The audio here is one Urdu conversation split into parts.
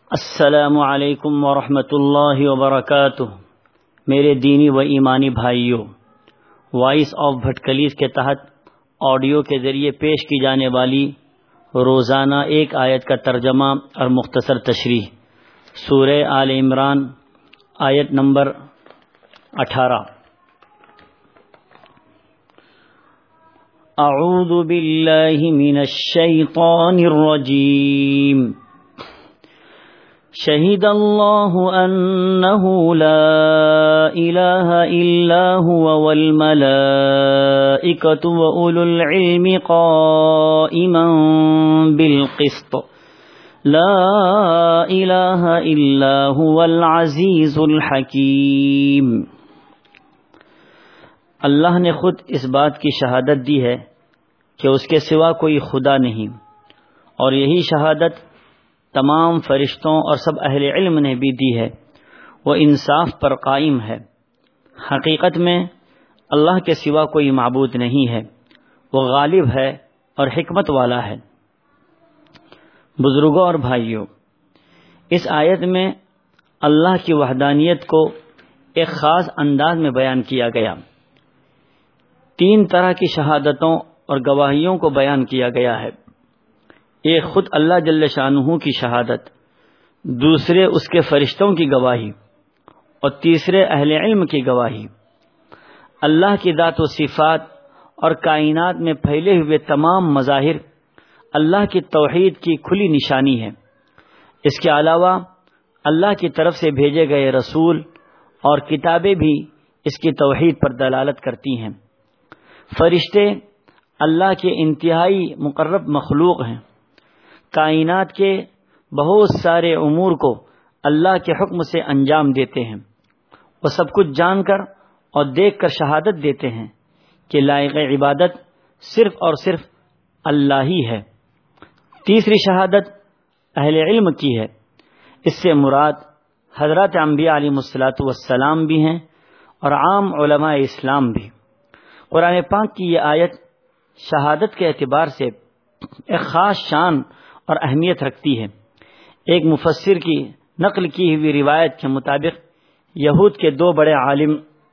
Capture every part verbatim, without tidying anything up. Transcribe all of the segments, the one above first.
السلام علیکم ورحمۃ اللہ وبرکاتہ۔ میرے دینی و ایمانی بھائیوں، وائس آف بھٹکلیز کے تحت آڈیو کے ذریعے پیش کی جانے والی روزانہ ایک آیت کا ترجمہ اور مختصر تشریح، سورہ آل عمران آیت نمبر اٹھارہ۔ اعوذ باللہ من الشیطان الرجیم۔ شہد اللہ انہ لا الہ الا هو والملائکۃ واولو العلم قائما بالقسط لا الہ الا هو العزیز الحکیم۔ اللہ نے خود اس بات کی شہادت دی ہے کہ اس کے سوا کوئی خدا نہیں، اور یہی شہادت تمام فرشتوں اور سب اہل علم نے بھی دی ہے۔ وہ انصاف پر قائم ہے۔ حقیقت میں اللہ کے سوا کوئی معبود نہیں ہے، وہ غالب ہے اور حکمت والا ہے۔ بزرگوں اور بھائیوں، اس آیت میں اللہ کی وحدانیت کو ایک خاص انداز میں بیان کیا گیا۔ تین طرح کی شہادتوں اور گواہیوں کو بیان کیا گیا ہے۔ ایک خود اللہ جل شانہ کی شہادت، دوسرے اس کے فرشتوں کی گواہی، اور تیسرے اہل علم کی گواہی۔ اللہ کی ذات و صفات اور کائنات میں پھیلے ہوئے تمام مظاہر اللہ کی توحید کی کھلی نشانی ہے۔ اس کے علاوہ اللہ کی طرف سے بھیجے گئے رسول اور کتابیں بھی اس کی توحید پر دلالت کرتی ہیں۔ فرشتے اللہ کے انتہائی مقرب مخلوق ہیں۔ کائنات کے بہت سارے امور کو اللہ کے حکم سے انجام دیتے ہیں۔ وہ سب کچھ جان کر اور دیکھ کر شہادت دیتے ہیں کہ لائق عبادت صرف اور صرف اللہ ہی ہے۔ تیسری شہادت اہل علم کی ہے۔ اس سے مراد حضرات انبیاء علیہ الصلاۃ والسلام بھی ہیں اور عام علماء اسلام بھی۔ قرآن پاک کی یہ آیت شہادت کے اعتبار سے ایک خاص شان اور اہمیت رکھتی ہے۔ ایک مفسر کی نقل کی ہوئی روایت کے مطابق یہود کے دو بڑے عالم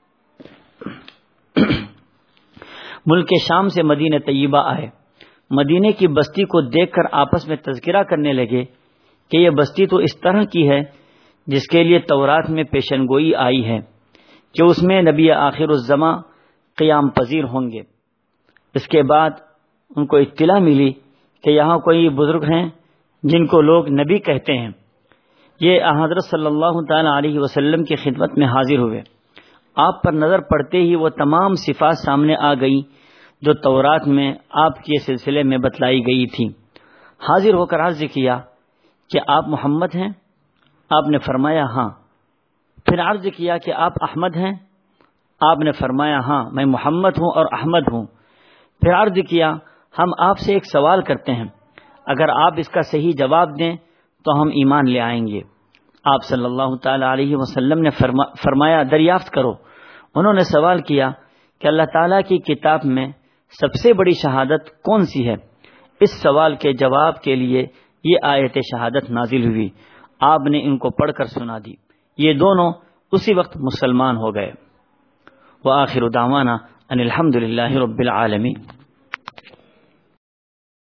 ملک شام سے مدینہ طیبہ آئے۔ مدینے کی بستی کو دیکھ کر آپس میں تذکرہ کرنے لگے کہ یہ بستی تو اس طرح کی ہے جس کے لیے تورات میں پیشن گوئی آئی ہے کہ اس میں نبی آخر الزماں قیام پذیر ہوں گے۔ اس کے بعد ان کو اطلاع ملی کہ یہاں کوئی بزرگ ہیں جن کو لوگ نبی کہتے ہیں۔ یہ حضرت صلی اللہ تعالی علیہ وسلم کی خدمت میں حاضر ہوئے۔ آپ پر نظر پڑتے ہی وہ تمام صفات سامنے آ گئی جو تورات میں آپ کے سلسلے میں بتلائی گئی تھی۔ حاضر ہو کر عرض کیا کہ آپ محمد ہیں؟ آپ نے فرمایا ہاں۔ پھر عرض کیا کہ آپ احمد ہیں؟ آپ نے فرمایا ہاں، میں محمد ہوں اور احمد ہوں۔ پھر عرض کیا ہم آپ سے ایک سوال کرتے ہیں، اگر آپ اس کا صحیح جواب دیں تو ہم ایمان لے آئیں گے۔ آپ صلی اللہ تعالی علیہ وسلم نے فرما فرمایا دریافت کرو۔ انہوں نے سوال کیا کہ اللہ تعالیٰ کی کتاب میں سب سے بڑی شہادت کون سی ہے؟ اس سوال کے جواب کے لیے یہ آیت شہادت نازل ہوئی۔ آپ نے ان کو پڑھ کر سنا دی۔ یہ دونوں اسی وقت مسلمان ہو گئے۔ وآخر دعوانا ان الحمد للہ رب العالمین۔